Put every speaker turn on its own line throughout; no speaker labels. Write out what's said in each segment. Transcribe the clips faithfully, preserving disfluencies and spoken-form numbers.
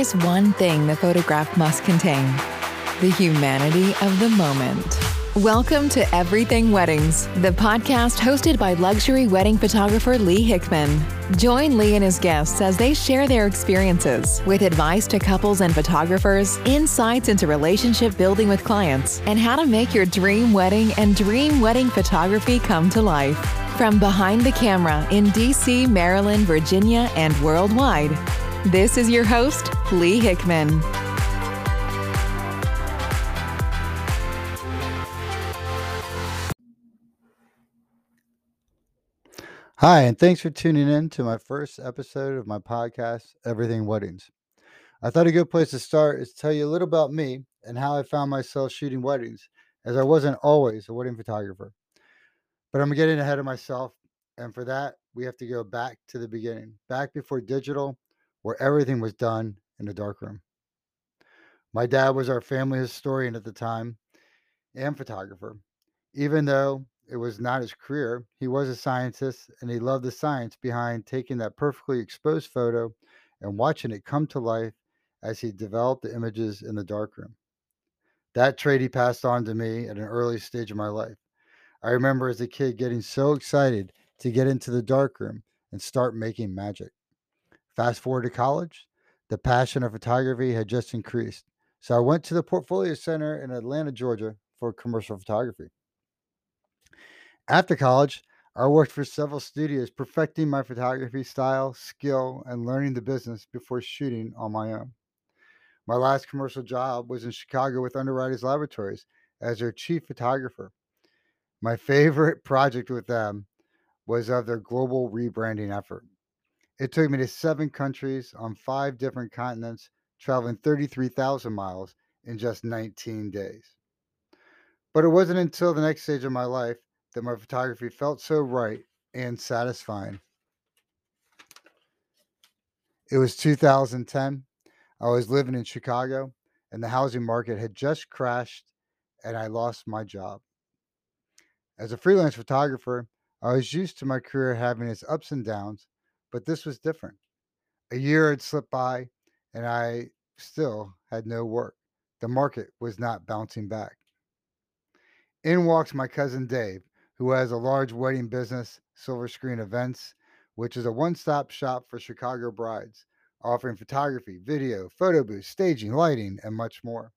There's one thing the photograph must contain: the humanity of the moment. Welcome to Everything Weddings, the podcast hosted by luxury wedding photographer Lee Hickman. Join Lee and his guests as they share their experiences with advice to couples and photographers, insights into relationship building with clients, and how to make your dream wedding and dream wedding photography come to life. From behind the camera in D C, Maryland, Virginia, and worldwide, this is your host, Lee Hickman.
Hi, and thanks for tuning in to my first episode of my podcast, Everything Weddings. I thought a good place to start is to tell you a little about me and how I found myself shooting weddings, as I wasn't always a wedding photographer. But I'm getting ahead of myself, and for that, we have to go back to the beginning, back before digital, where everything was done in a darkroom. My dad was our family historian at the time and photographer. Even though it was not his career, he was a scientist and he loved the science behind taking that perfectly exposed photo and watching it come to life as he developed the images in the darkroom. That trait he passed on to me at an early stage of my life. I remember as a kid getting so excited to get into the darkroom and start making magic. Fast forward to college, the passion of photography had just increased. So I went to the Portfolio Center in Atlanta, Georgia for commercial photography. After college, I worked for several studios, perfecting my photography style, skill, and learning the business before shooting on my own. My last commercial job was in Chicago with Underwriters Laboratories as their chief photographer. My favorite project with them was of their global rebranding effort. It took me to seven countries on five different continents, traveling thirty-three thousand miles in just nineteen days. But it wasn't until the next stage of my life that my photography felt so right and satisfying. It was two thousand ten. I was living in Chicago and the housing market had just crashed and I lost my job. As a freelance photographer, I was used to my career having its ups and downs, but this was different. A year had slipped by and I still had no work. The market was not bouncing back. In walks my cousin Dave, who has a large wedding business, Silver Screen Events, which is a one stop shop for Chicago brides, offering photography, video, photo booths, staging, lighting, and much more.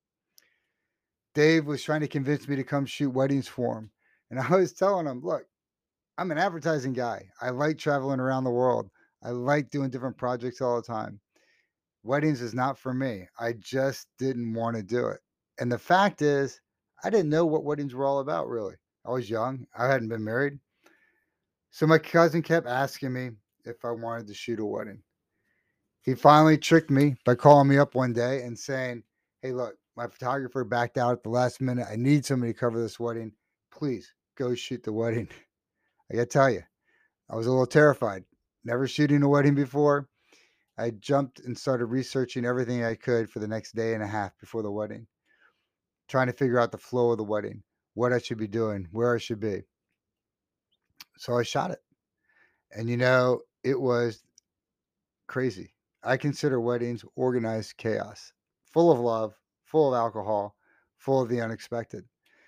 Dave was trying to convince me to come shoot weddings for him. And I was telling him, look, I'm an advertising guy. I like traveling around the world. I like doing different projects all the time. Weddings is not for me. I just didn't want to do it. And the fact is, I didn't know what weddings were all about, really. I was young. I hadn't been married. So my cousin kept asking me if I wanted to shoot a wedding. He finally tricked me by calling me up one day and saying, hey, look, my photographer backed out at the last minute. I need somebody to cover this wedding. Please go shoot the wedding. I got to tell you, I was a little terrified. Never shooting a wedding before. I jumped and started researching everything I could for the next day and a half before the wedding, trying to figure out the flow of the wedding, what I should be doing, where I should be. So I shot it. And you know, it was crazy. I consider weddings organized chaos, full of love, full of alcohol, full of the unexpected.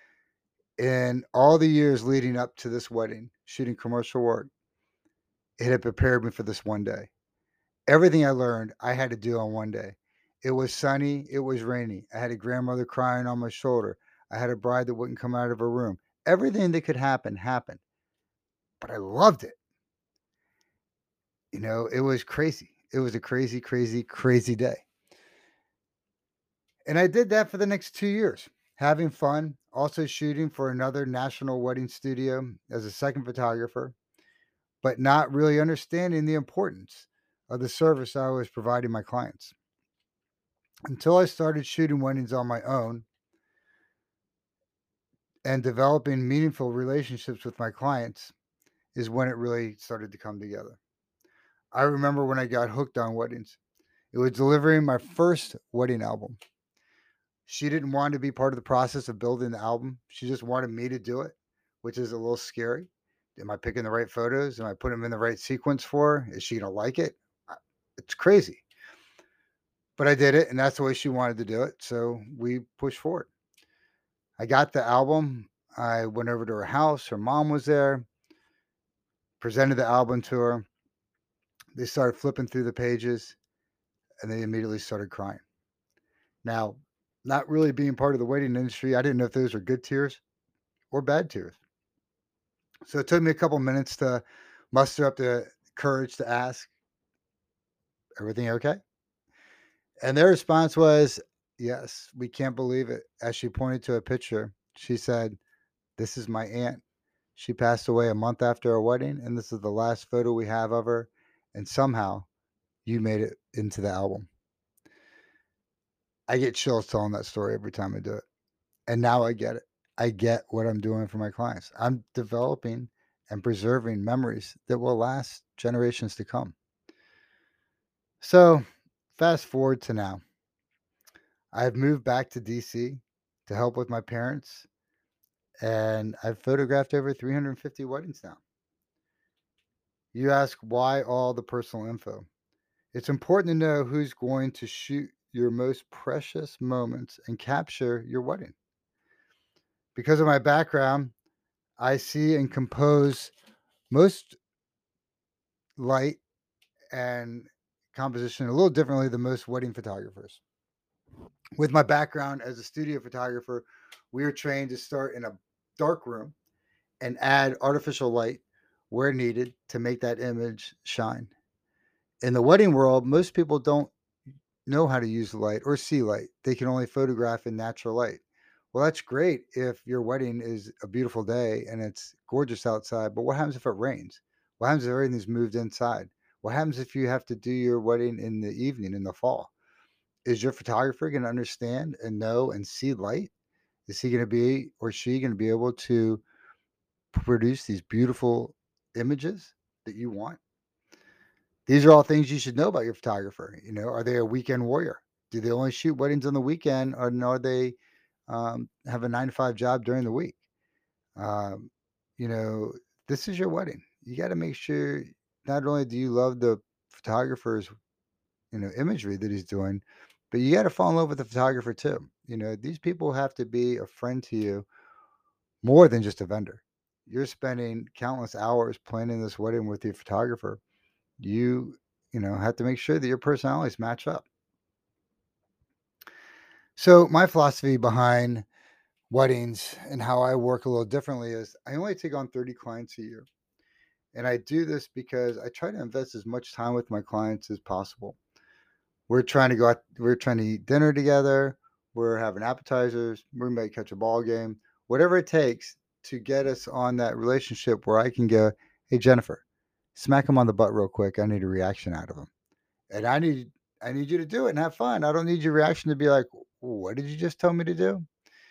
In all the years leading up to this wedding, shooting commercial work, it had prepared me for this one day. Everything I learned, I had to do on one day. It was sunny. It was rainy. I had a grandmother crying on my shoulder. I had a bride that wouldn't come out of her room. Everything that could happen happened. But I loved it. You know, it was crazy. It was a crazy, crazy, crazy day. And I did that for the next two years, having fun, also shooting for another national wedding studio as a second photographer, but not really understanding the importance of the service I was providing my clients. Until I started shooting weddings on my own and developing meaningful relationships with my clients is when it really started to come together. I remember when I got hooked on weddings. It was delivering my first wedding album. She didn't want to be part of the process of building the album. She just wanted me to do it, which is a little scary. Am I picking the right photos? Am I putting them in the right sequence for her? Is she going to like it? It's crazy. but I did it, and that's the way she wanted to do it. So we pushed forward. I got the album. I went over to her house. Her mom was there, presented the album to her. They started flipping through the pages, and they immediately started crying. Now, not really being part of the wedding industry, I didn't know if those were good tears or bad tears. So it took me a couple minutes to muster up the courage to ask, everything okay? And their response was, yes, we can't believe it. As she pointed to a picture, she said, this is my aunt. She passed away a month after our wedding, and this is the last photo we have of her. And somehow you made it into the album. I get chills telling that story every time I do it. And now I get it. I get what I'm doing for my clients. I'm developing and preserving memories that will last generations to come. So, fast forward to now. I've moved back to D C to help with my parents, and I've photographed over three hundred fifty weddings now. You ask why all the personal info. It's important to know who's going to shoot your most precious moments and capture your wedding. Because of my background, I see and compose most light and composition a little differently than most wedding photographers. With my background as a studio photographer, we are trained to start in a dark room and add artificial light where needed to make that image shine. In the wedding world, most people don't know how to use light or see light. They can only photograph in natural light. Well, that's great if your wedding is a beautiful day and it's gorgeous outside, but what happens if it rains? What happens if everything's moved inside? What happens if you have to do your wedding in the evening, in the fall? Is your photographer going to understand and know and see light? Is he going to be or she going to be able to produce these beautiful images that you want? These are all things you should know about your photographer. You know, are they a weekend warrior? Do they only shoot weddings on the weekend, or are they um, have a nine to five job during the week? Um, you know, this is your wedding. You got to make sure not only do you love the photographer's, you know, imagery that he's doing, but you got to fall in love with the photographer too. You know, these people have to be a friend to you more than just a vendor. You're spending countless hours planning this wedding with your photographer. You, you know, have to make sure that your personalities match up. So my philosophy behind weddings and how I work a little differently is I only take on thirty clients a year. And I do this because I try to invest as much time with my clients as possible. We're trying to go out, we're trying to eat dinner together, we're having appetizers, we might catch a ball game, whatever it takes to get us on that relationship where I can go, hey Jennifer, smack him on the butt real quick. I need a reaction out of him. And I need I need you to do it and have fun. I don't need your reaction to be like, what did you just tell me to do?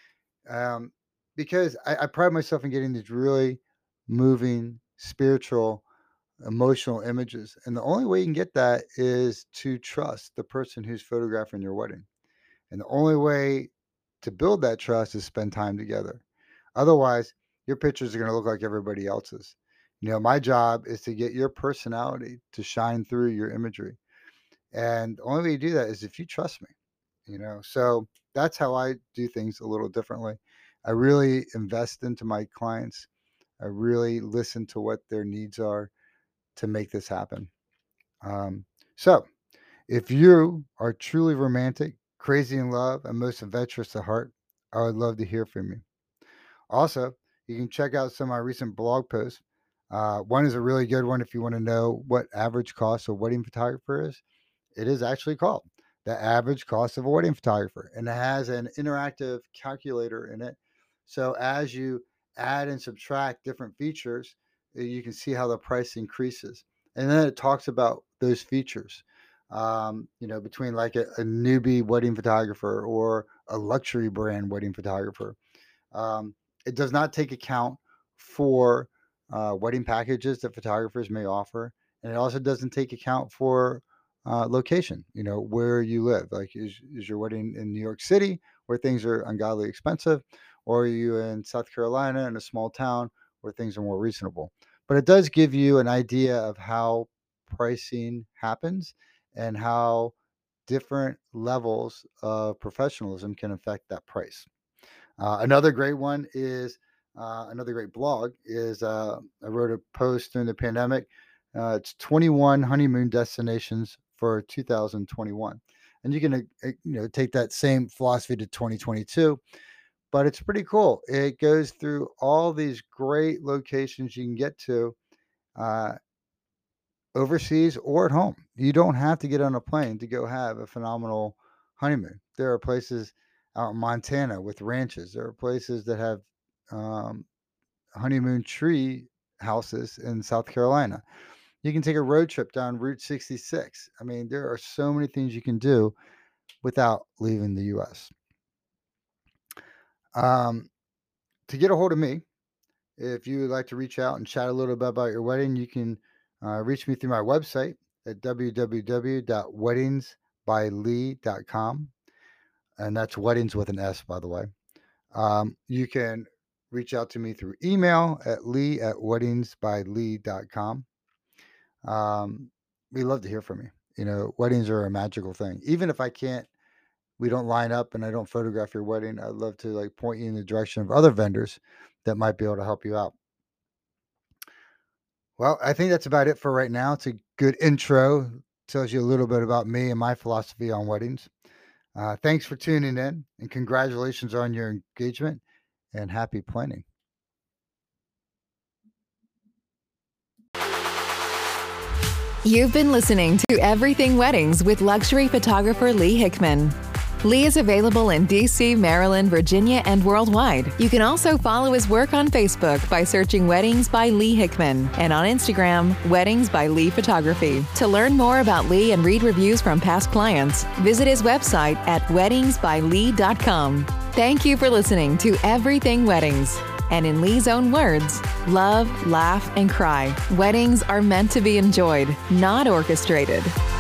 Um, because I, I pride myself in getting these really moving, spiritual, emotional images. And the only way you can get that is to trust the person who's photographing your wedding. And the only way to build that trust is spend time together. Otherwise, your pictures are going to look like everybody else's. You know, my job is to get your personality to shine through your imagery. And the only way you do that is if you trust me, you know. So that's how I do things a little differently. I really invest into my clients. I really listen to what their needs are to make this happen. Um, so if you are truly romantic, crazy in love, and most adventurous at heart, I would love to hear from you. Also, you can check out some of my recent blog posts. Uh, one is a really good one if you want to know what average cost a wedding photographer is. It is actually called The Average Cost of a Wedding Photographer, and it has an interactive calculator in it. So as you add and subtract different features, uh, you can see how the price increases. And then it talks about those features, um, you know, between like a, a newbie wedding photographer or a luxury brand wedding photographer. Um, it does not take account for uh, wedding packages that photographers may offer, and it also doesn't take account for uh, location. You know, where you live. Like, is, is your wedding in New York City, where things are ungodly expensive, or are you in South Carolina in a small town where things are more reasonable? But it does give you an idea of how pricing happens and how different levels of professionalism can affect that price. Uh, another great one is uh, another great blog is uh, I wrote a post during the pandemic. Uh, it's twenty-one honeymoon destinations for two thousand twenty-one, and you can uh, you know take that same philosophy to twenty twenty-two. But it's pretty cool. It goes through all these great locations you can get to uh, overseas or at home. You don't have to get on a plane to go have a phenomenal honeymoon. There are places out in Montana with ranches. There are places that have um, honeymoon tree houses in South Carolina. You can take a road trip down Route sixty-six. I mean, there are so many things you can do without leaving the U S. Um, to get a hold of me, if you would like to reach out and chat a little bit about your wedding, you can uh, reach me through my website at w w w dot weddings by lee dot com. And that's weddings with an S, by the way. Um, you can reach out to me through email at lee at weddings by lee dot com. Um, we love to hear from you. You know, weddings are a magical thing. Even if I can't, we don't line up and I don't photograph your wedding, I'd love to like point you in the direction of other vendors that might be able to help you out. Well, I think that's about it for right now. It's a good intro. Tells you a little bit about me and my philosophy on weddings. Uh, thanks for tuning in, and congratulations on your engagement, and happy planning.
You've been listening to Everything Weddings with luxury photographer Lee Hickman. Lee is available in D C, Maryland, Virginia, and worldwide. You can also follow his work on Facebook by searching Weddings by Lee Hickman, and on Instagram, Weddings by Lee Photography. To learn more about Lee and read reviews from past clients, visit his website at weddings by lee dot com. Thank you for listening to Everything Weddings. And in Lee's own words, love, laugh, and cry. Weddings are meant to be enjoyed, not orchestrated.